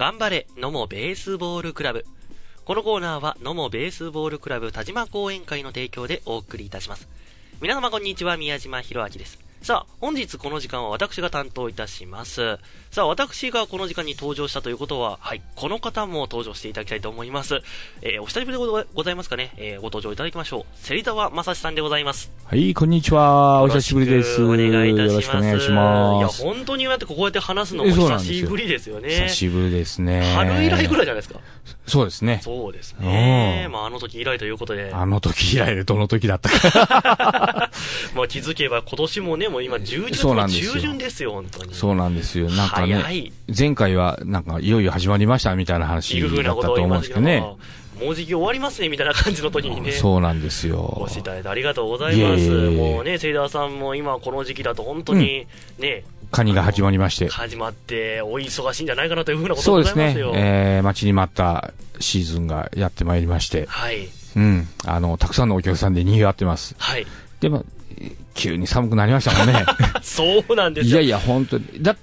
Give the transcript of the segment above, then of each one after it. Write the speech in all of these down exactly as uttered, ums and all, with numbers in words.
頑張れ野茂ベースボールクラブ。このコーナーは野茂ベースボールクラブ田島講演会の提供でお送りいたします。皆様こんにちは、宮島博明です。さあ、本日この時間は私が担当いたします。さあ、私がこの時間に登場したということは、はい、この方も登場していただきたいと思います。えー、お久しぶりでございますかね。えー、ご登場いただきましょう。芹沢正史さんでございます。 はい、こんにちは。お久しぶりです。 お願いいたします。よろしくお願いします。いや、本当にだってこうやって話すのも久しぶりですよね。 久しぶりですね。 春以来ぐらいじゃないですか。 そうですね。 そうですね。まあ、あの時以来ということで。 あの時以来でどの時だったか。 まあ、気づけば今年もね、もう今じゅういちがつの中旬ですよ、本当に。 そうなんですよ。なんかね、前回はなんかいよいよ始まりましたみたいな話だったと思うんですけどね。 もうじき終わりますねみたいな感じの時にね。 そうなんですよ。 お越しいただいてありがとうございます。もうね、芹沢さんも今この時期だと本当にね、 うんカニが始まりまして。 始まって、お忙しいんじゃないかなというふうなことでございますよ。 そうですね。えー、待ちに待ったシーズンがやってまいりまして。 はい。 うん。あの、たくさんのお客さんで賑わってます。 はい。 でも、急に寒くなりましたもんね。 そうなんですよ。 いやいや、本当に。だって、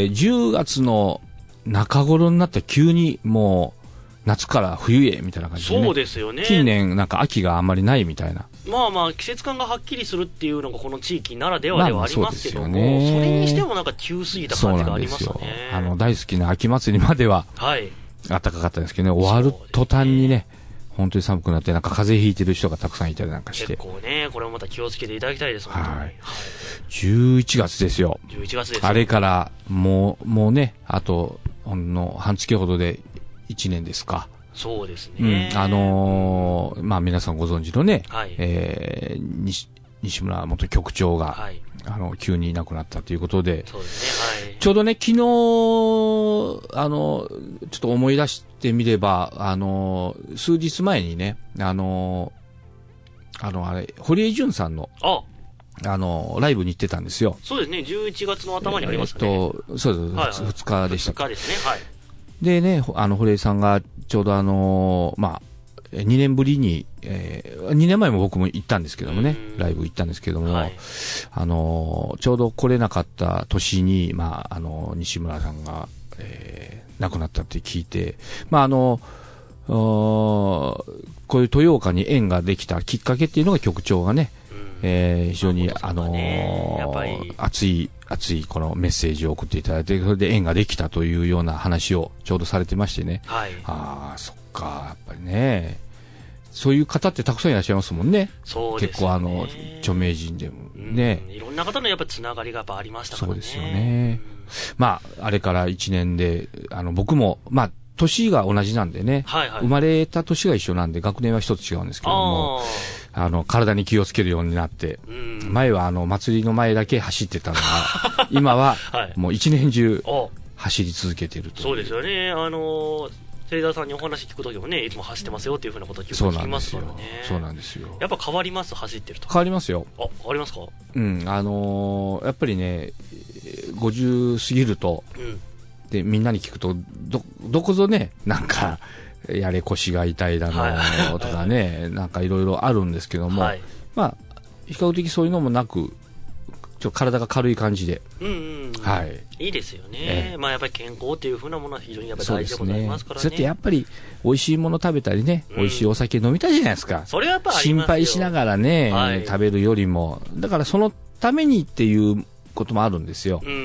じゅうがつの中頃になって急にもう、夏から冬へみたいな感じで、ね、 そうですよね。 近年なんか秋があんまりないみたいな。 まあまあ季節感がはっきりするっていうのがこの地域ならではではありますけども、まあまあ そ, ね、それにしてもなんか急すぎた感じがありますよね。 あの大好きな秋祭りまでは暖かかったんですけどね、終わる途端にね、本当に寒くなってなんか風邪ひいてる人がたくさんいたりなんかして。 結構ね、これもまた気をつけていただきたいです。 はい。はい、じゅういちがつですよ。 じゅういちがつですよ。 あれからもうもうね、あとほんの半月ほどでいちねんですか。 そうですね。 うん、あのー、まあ皆さんご存知のね、 はい、 えー、西、西村元局長が、はい、あの、急にいなくなったということで、 そうですね、はい、 ちょうどね、昨日、あの、ちょっと思い出してみれば、あの、数日前にね、あの、あの、あれ、堀江潤さんの、 ああの、ライブに行ってたんですよ。 そうですね、じゅういちがつの頭にありましたね。 えー、っと、そうです、はいはい、ふつかでした。 ふつかですね、はい。 でね、あの、堀江さんが、ちょうどあのー、まあ、にねんぶりに、えー、にねんまえも僕も行ったんですけどもね、ライブ行ったんですけども、はい、あのー、ちょうど来れなかった年に、まあ、あのー、西村さんが、えー、亡くなったって聞いて、まあ、あのー、こういう豊岡に縁ができたきっかけっていうのが局長がね、えー、非常に、あのー、熱い、熱いこのメッセージを送っていただいて、それで縁ができたというような話をちょうどされてましてね。 はい。 ああ、そっか、やっぱりね。そういう方ってたくさんいらっしゃいますもんね。 そうですね。 結構あの、著名人でもね。 いろんな方のやっぱつながりがやっぱありましたからね。 そうですよね。まあ、あれからいちねんで、あの、僕も、まあ、年が同じなんでね。 はいはい。 生まれた年が一緒なんで、学年は一つ違うんですけども。あの、体に気をつけるようになって、前はあの、祭りの前だけ走ってたのが、今は、もう一年中、走り続けていると。 そうですよね。あの、芹沢さんにお話聞くときもね、いつも走ってますよっていうふうなことを聞きますからね。 そうなんですよ。 やっぱ変わります、走ってると。 変わりますよ。 あ、変わりますか？ うん、あのー、やっぱりね、ごじゅう過ぎると、うん、で、みんなに聞くと、ど、どこぞね、なんか、やれ腰が痛いだのとかね、はい、なんかいろいろあるんですけども、はい、まあ、比較的そういうのもなく、ちょっと体が軽い感じで。 うんうんうん。 はい。 いいですよね。ええ、まあやっぱり健康っていうふうなものは非常にやっぱり大事でございますからね。 そうやってやっぱり美味しいもの食べたりね、うん、美味しいお酒飲みたいじゃないですか。 それはやっぱり心配しながらね、はい、食べるよりも。だからそのためにっていうこともあるんですよ。 うん。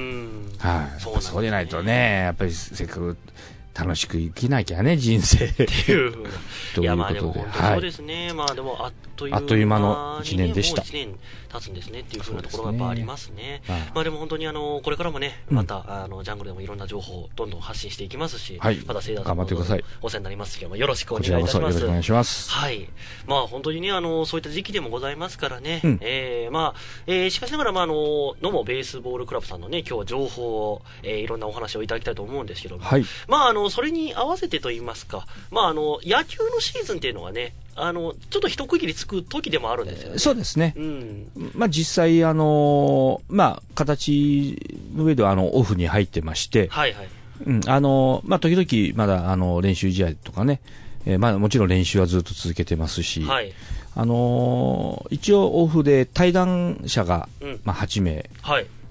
はい。そう、ね、そうでないとね、やっぱりせっかく、楽しく生きなきゃね、人生。っていうふうな。いや、まあでも本当そうですね。はい、まあでも、あっという間に、ね、 あっという間のいちねんでした。 もういちねん経つんですねっていうふうなところがやっぱありますね。すねまあでも本当にあの、これからもね、また、うん、あの、ジャングルでもいろんな情報をどんどん発信していきますし、 はい、 また芹沢さんもお世話になりますけども、よろしくお願いいたします。 よろしくお願いします。 はい。まあ本当にね、あの、そういった時期でもございますからね、うん、えー、まあ、えー、しかしながら、まああの、野茂ベースボールクラブさんのね、今日は情報を、えー、いろんなお話をいただきたいと思うんですけども、 はい、 まああの、それに合わせてと言いますか、まああの、野球のシーズンっていうのはね、あの、ちょっと一区切りつく時でもあるんですよね。 そうですね。 うん。 まあ実際、あのー、まあ形の上ではあの、オフに入ってまして、 はいはい。 うん、あのー、まあ時々まだあの、練習試合とかね、えー、まあもちろん練習はずっと続けてますし、 はい。 あのー、一応オフで対談者が、うん、まあはちめい。 はい。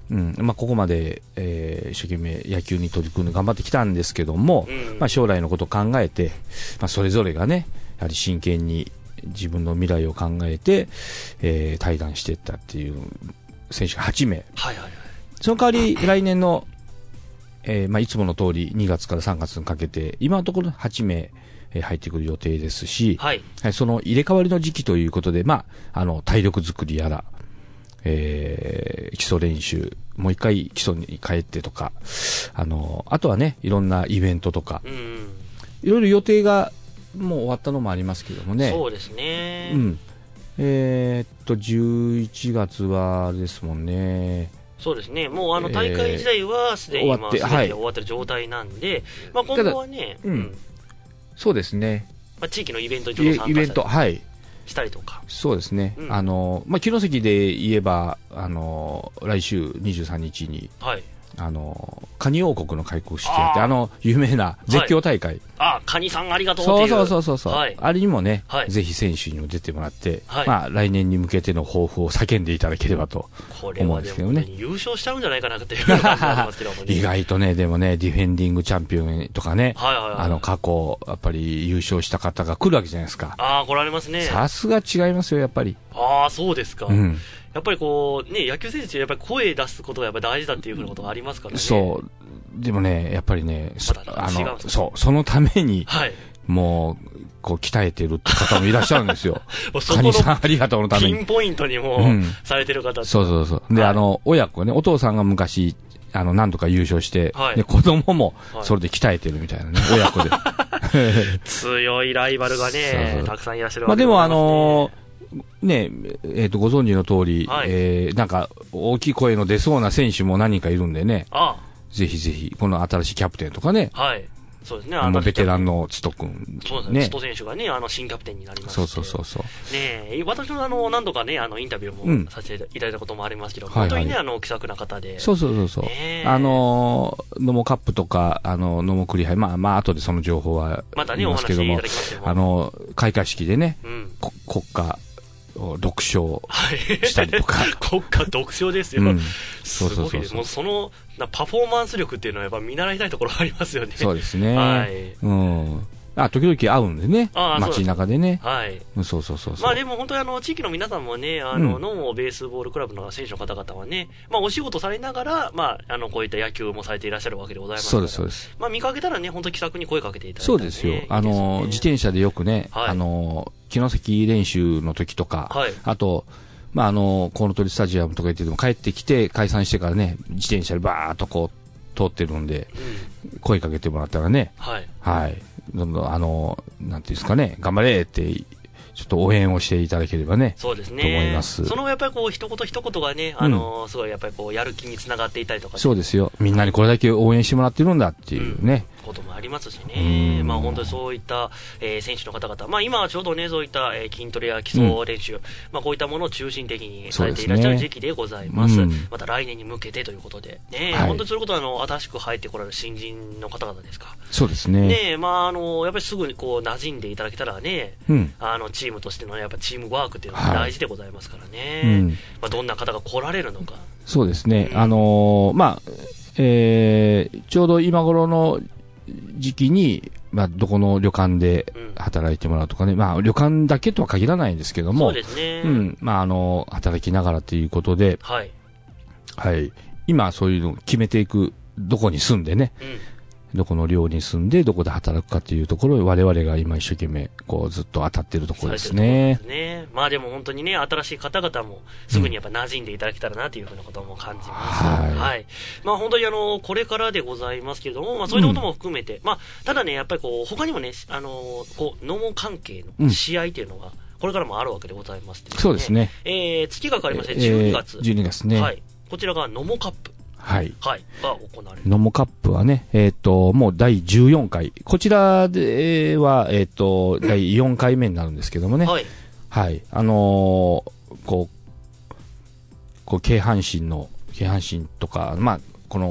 うんまあ、ここまで、えー、一生懸命野球に取り組んで頑張ってきたんですけども、うんまあ、将来のことを考えて、まあ、それぞれがねやはり真剣に自分の未来を考えて、えー、退団していったっていう選手がはちめい、 はいはいはい、 その代わり来年の、えーまあ、いつもの通りにがつからさんがつにかけて今のところはちめいえー、入ってくる予定ですし、 はいはい、その入れ替わりの時期ということで、まあ、あの体力作りやら、えー、基礎練習もう一回基礎に帰ってとか、あのあとはねいろんなイベントとか、うん、いろいろ予定がもう終わったのもありますけどもね。 そうですね、 うん、えー、っとじゅういちがつはあれですもんね。 そうですね、もうあの大会自体はすでに今すでに終わってる状態なんで、まあ、今後はね、 うんうんそうですね、 まあ、地域のイベントにちょっと参加したり、はい、したりとか、 そうですね、うん、あのまあ、城崎で言えばあの来週にじゅうさんにちに、はい、あのカニ王国の開国式やってあの有名な絶叫大会、はい、 あカニさんありがとうっていうそうそうそうそう、はい、あれにもね、 はい、 ぜひ選手にも出てもらって、はいまあ、来年に向けての抱負を叫んでいただければと思うんですけどね。 これはでも優勝しちゃうんじゃないかなっていう感じがありますけども、ね、 意外とねでもねディフェンディングチャンピオンとかね、 はいはいはい、 あの過去やっぱり優勝した方が来るわけじゃないですか。 ああ来られますね。 さすが違いますよやっぱり。 ああそうですか、 うん、 やっぱりこうね野球選手ってやっぱり声出すことがやっぱ大事だっていうふうなことがありますからね。 そうでもねやっぱりね、 ま、 あのそうそのために、はい、もうこう鍛えてるって方もいらっしゃるんですよ。カニさんありがとうのためにピンポイントにも、うん、されてる方って。 そうそうそうで、はい、あの親子ねお父さんが昔あの何度か優勝して、はい、で子供もそれで鍛えてるみたいなね、はい、親子で強いライバルがねそうそうたくさんいらっしゃるわけで、ね、まあ、でもあのーねえー、とご存知の通り、はいえー、なんか大きい声の出そうな選手も何人かいるんでね、ああぜひぜひこの新しいキャプテンとかね、 はいそうですね、 あのベテランのツト君、 そうですね、ツト選手がね、あの新キャプテンになりまして、 そうそうそうそうね、私もあの何度かね、あのインタビューもさせていただいたこともありますけど、うん、本当にね、はいはい、あの気さくな方で、 そうそうそうそう、ね、あのノモカップとか、あのノモクリ杯、まあまあ後でその情報はまたね、お話しいただきますけども、 あの開会式でね、うん、国歌独唱したりとか、はい、 国家独唱ですよ、うん、そうそうそうそう、もうそのパフォーマンス力っていうのはやっぱ見習いたいところありますよね。 そうですね、 はい、 うんあ時々会うんでね、街中でね、 はい、 そうそうそうそう、 まあでも本当にあの地域の皆さんもね、あの、うん、ノモベースボールクラブの選手の方々はね、まあお仕事されながら、まああのこういった野球もされていらっしゃるわけでございますから、 そうですそうです、 まあ見かけたらね、本当気さくに声かけていただいて、ね、 そうですよ、あの、いいですね、自転車でよくね、はい、あの城崎練習の時とか、はい、あとまああのコウノトリスタジアムとか行ってても帰ってきて解散してからね、自転車でバーっとこう通ってるんで、うん、声かけてもらったらね、はい、はい、どんどんあのなんていうんですかね、頑張れってちょっと応援をしていただければね、 そうですね、 と思います。 そのやっぱりこう一言一言がね、あの、うん、すごいやっぱりこうやる気につながっていたりとか、ね、 そうですよ、みんなにこれだけ応援してもらってるんだっていうね、 うん、こともありますしね、まあ本当にそういった、えー、選手の方々、まあ今はちょうどねそういった、えー、筋トレや基礎練習、うん、まあこういったものを中心的にされていらっしゃる時期でございます。すね、うん、また来年に向けてということでね、はい、本当にそういうことはあの新しく入ってこられる新人の方々ですか。 そうですね。 ね、まああのやっぱりすぐにこう馴染んでいただけたらね、うん、あのチームとしてのやっぱチームワークっていうのが大事でございますからね。はい、うん、まあどんな方が来られるのか。 そうですね。うん、あのー、まあ、えー、ちょうど今頃の時期に、まあ、どこの旅館で働いてもらうとかね、うん、まあ、旅館だけとは限らないんですけども、 そうですね。 うん、まあ、あの、働きながらということで、はい。はい。今、そういうのを決めていく、どこに住んでね、うん、どこの寮に住んで、どこで働くかというところを我々が今一生懸命、こう、ずっと当たってるところですね。 ですね。まあでも本当にね、新しい方々もすぐにやっぱ馴染んでいただけたらなというふうなことも感じます。うん、はい。はい。まあ本当にあの、これからでございますけれども、まあそういったことも含めて、うん、まあ、ただね、やっぱりこう、他にもね、あの、こう、ノモ関係の試合というのが、これからもあるわけでございます、ね、 そうですね。 えー、月が変わりまして、じゅうにがつ。 えー、じゅうにがつね。 はい。こちらがノモカップ。 はい。 はい。が行われる。 ノモカップはね、えっ、ー、と、もうだいじゅうよんかい。こちらでは、えっ、ー、と、だいよんかいめになるんですけどもね。はい。はい。あのー、こう、こう、京阪神の、京阪神とか、まあ、この、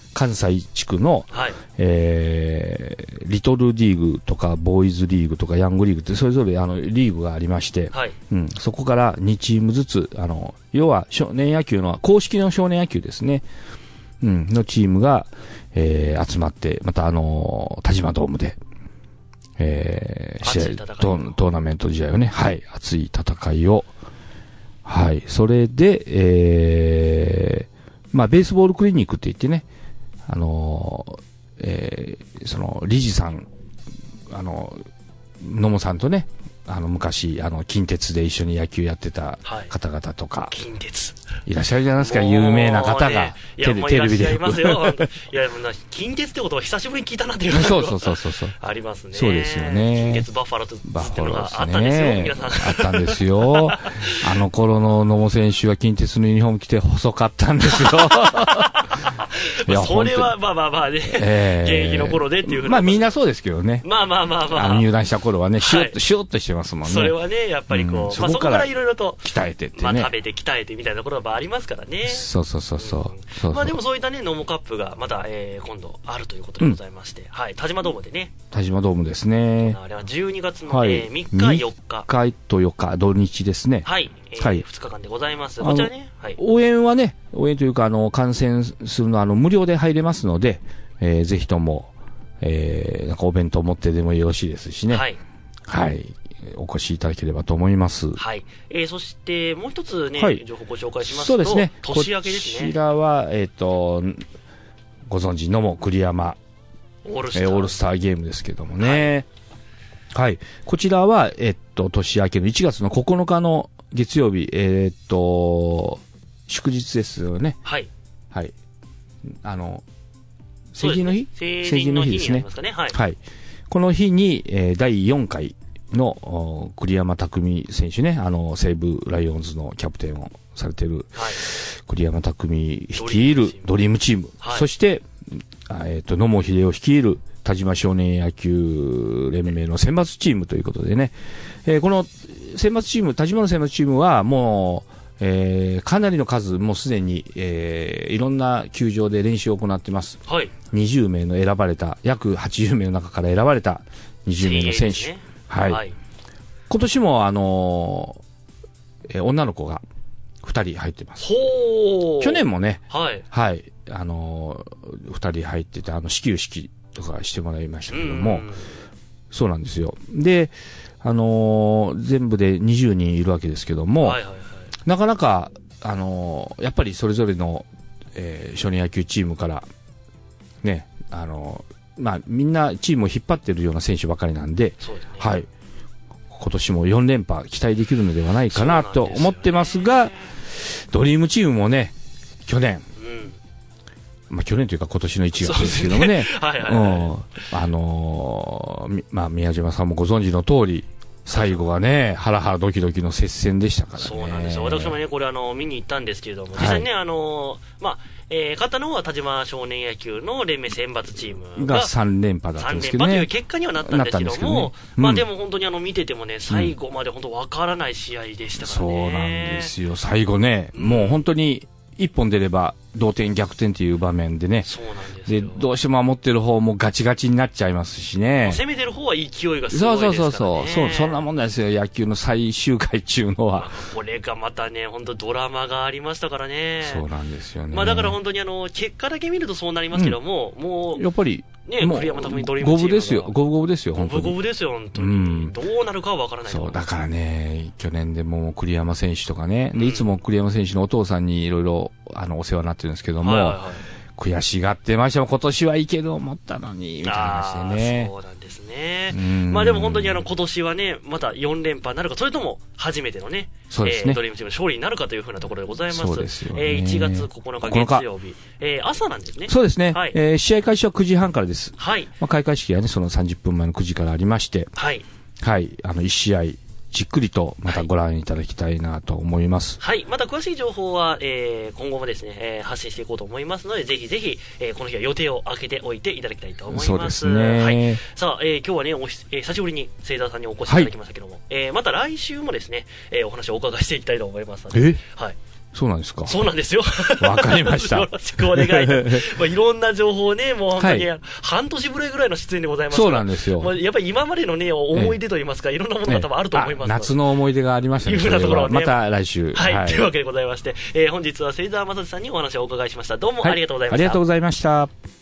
関西地区の、 はい、 えー、リトルリーグとかボーイズリーグとかヤングリーグってそれぞれあのリーグがありまして、はい、うん、そこからにチームずつ、あの要は少年野球の公式の少年野球ですね、うん、のチームが、えー、集まってまたあの田島ドームで、えー、試合トーナメント試合をね、はい、熱い戦いを、はい、それで、えー、まあベースボールクリニックって言ってね、あのー、えー、その理事さん、あの野茂さんとね、あの昔あの近鉄で一緒に野球やってた方々とか、はい、 近鉄いらっしゃるじゃないですか、有名な方が、ね、テレ、テレビで。いますよ。いや、近鉄ってことを久しぶりに聞いたなっていう。 そうそうそうそうそう。 ありますね。 そうですよね。 近鉄バッファローズっていうのがあったんですよ、 ね、皆さん。あったんですよ。あの頃の野茂選手は近鉄のユニフォーム着て細かったんですよ。 いやそれはまあまあまあね、えー、現役の頃でっていうふうに。 まあみんなそうですけどね。 まあまあまあまあ。 あの入団した頃はね、シュッと、シュッとしてますもんね。 それはね、やっぱりこう、うん、まあそこからいろいろと。 鍛えてってね。 まあ食べて鍛えてみたいなところはありますからね。 そうそうそうそう。うん、そうそうまあでもそういったね、ノモカップがまた、えー、今度あるということでございまして、うん、はい、田島ドームでね。 田島ドームですね。 あれはじゅうにがつの、はい、えー、みっかよっか。 みっかとよっか、土日ですね。 はい。えー、はい、ふつかかんでございます。こちらね、はい、 応援はね、応援というか、あの、観戦するのは、あの、無料で入れますので、えー、ぜひとも、えー、なんかお弁当持ってでもよろしいですしね。はい。はい。お越しいただければと思います。 はい。えー、そして、もう一つね、はい、情報ご紹介しますと、 そうですね。 年明けですね。 こちらは、えっ、ー、と、ご存知のも栗山オールスター、 えー、オールスターゲームですけどもね。はい。はい、こちらは、えっ、ー、と、年明けのいちがつのここのかの月曜日、えっ、ー、と、祝日ですよね。 はい。 はい。あの、成人の日、 成人の日ですね。はい。 はい。この日に、えー、だいよんかいの栗山巧選手ね、あの、西武ライオンズのキャプテンをされている、はい、栗山巧率いるドリームチーム。はい、そして、えっ、ー、と、野茂英雄率いる田島少年野球連盟の選抜チームということでね、えー、この選抜チーム、田島の選抜チームはもう、えー、かなりの数、もうすでに、えー、いろんな球場で練習を行っています。 はい。 にじゅうめいの選ばれた、約はちじゅうめいの中から選ばれたにじゅうめいの選手。ね、はい、はい。今年も、あのーえー、女の子がふたり入ってます。 ほー。 去年もね、 はい。 はい。あのー、ふたり入ってて、あの、始球式とかしてもらいましたけども、そうなんですよ。で、あのー、全部でにじゅうにんいるわけですけども、はいはいはい、なかなか、あのー、やっぱりそれぞれの、えー、少年野球チームから、ね、あのー、まあ、みんなチームを引っ張っているような選手ばかりなんで、 そうですね、 はい。今年もよんれんぱ期待できるのではないかなと思ってますが、ドリームチームもね、去年、うん、まあ去年というか今年のいちがつですけどもね、 はいはいはい、うん、 あのー、まあ宮島さんもご存知の通り、最後はね、ハラハラドキドキの接戦でしたからね。 そうなんですよ。私もね、これあの、見に行ったんですけれども、実際ね、はい、あのー、まあ、えー、勝ったのは田島少年野球の連盟選抜チームががさんれんぱだったんですけどね。 さんれんぱという結果にはなったんですけども、ね、うん、まあでも本当にあの見ててもね、最後まで本当わからない試合でしたからね、 うん。そうなんですよ。最後ね、もう本当に一本出れば同点逆転という場面でね。 そうなんですよ。 で、どうしても守ってる方もガチガチになっちゃいますしね。 攻めてる方は勢いがすごいですからね。 そうそうそうそう。そんなもんなんですよ。野球の最終回中のは。 これがまたね、本当ドラマがありましたからね。 そうなんですよね。 まあだから本当にあの、結果だけ見るとそうなりますけども、うん、もう。 やっぱり。 ね、栗山巧ドリームチームが五分ですよ。五分五分ですよ、本当に。 五分五分ですよ、本当に。うん、どうなるかはわからない。 そう、だからね、去年でも栗山選手とかね、でいつも栗山選手のお父さんにいろいろ、あの、お世話になってるんですけども、はいはいはい、悔しがってましたも今年はいける思ったのに、みたいな話でね。 そうなんですね。まあでも本当にあの、今年はね、またよんれんぱになるか、それとも初めてのね、 そうですね、 えー、ドリームチームの勝利になるかというふうなところでございます。 そうですよね。 えー、いちがつここのか月曜日、えー、朝なんですね。 そうですね。 はい、 えー、試合開始はくじはんからです。 はい。 まあ、開会式はね、そのさんじゅっぷんまえのくじからありまして、 はい。 はい。あの、いち試合、じっくりとまたご覧いただきたいなと思います。 はい。また詳しい情報は、えー、今後もですね、えー、発信していこうと思いますので、ぜひぜひ、えー、この日は予定を空けておいていただきたいと思います。 そうですね。 はい。さあ、えー、今日はね、おしえー、久しぶりに清澤さんにお越しいただきましたけども、はい、えー、また来週もですね、えー、お話をお伺いしていきたいと思いますので、 えはい。 そうなんですか。 そうなんですよ。 わかりました。 よろしくお願いいたします。まあ、いろんな情報をね、もう本当に、はい、半年ぶりぐらいの出演でございますから。 そうなんですよ。 まあ、やっぱり今までのね、思い出といいますか、ええ、いろんなものが多分あると思います、 ええ、夏の思い出がありましたね。 いうふうなところをね。 また来週。 はい。はい、というわけでございまして、えー、本日は芹沢正史さんにお話をお伺いしました。どうもありがとうございました。 はい、ありがとうございました。